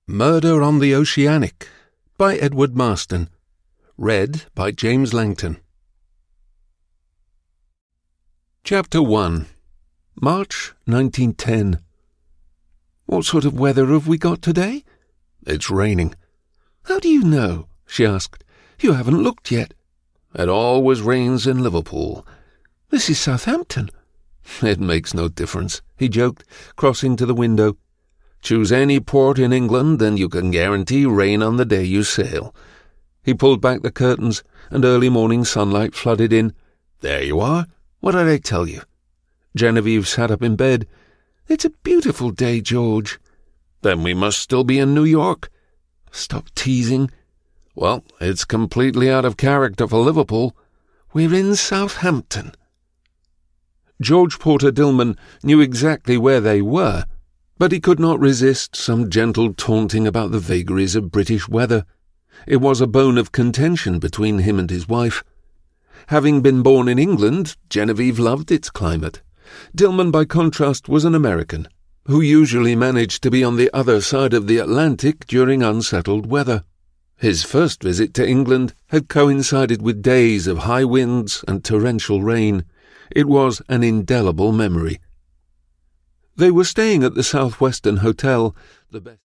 Murder on the Oceanic by Edward Marston. Read by James Langton. Chapter 1. March 1910. "What sort of weather have we got today?" "It's raining." "How do you know?" she asked. "You haven't looked yet." "It always rains in Liverpool." "This is Southampton." "It makes no difference," he joked, crossing to the window. "Choose any port in England and you can guarantee rain on the day you sail." He pulled back the curtains, and early morning sunlight flooded in. "There you are. What did I tell you?" Genevieve sat up in bed. "It's a beautiful day, George." "Then we must still be in New York." "Stop teasing." "Well, it's completely out of character for Liverpool." "We're in Southampton." George Porter Dillman knew exactly where they were, but he could not resist some gentle taunting about the vagaries of British weather. It was a bone of contention between him and his wife. Having been born in England, Genevieve loved its climate. Dillman, by contrast, was an American, who usually managed to be on the other side of the Atlantic during unsettled weather. His first visit to England had coincided with days of high winds and torrential rain. It was an indelible memory. They were staying at the Southwestern Hotel, the best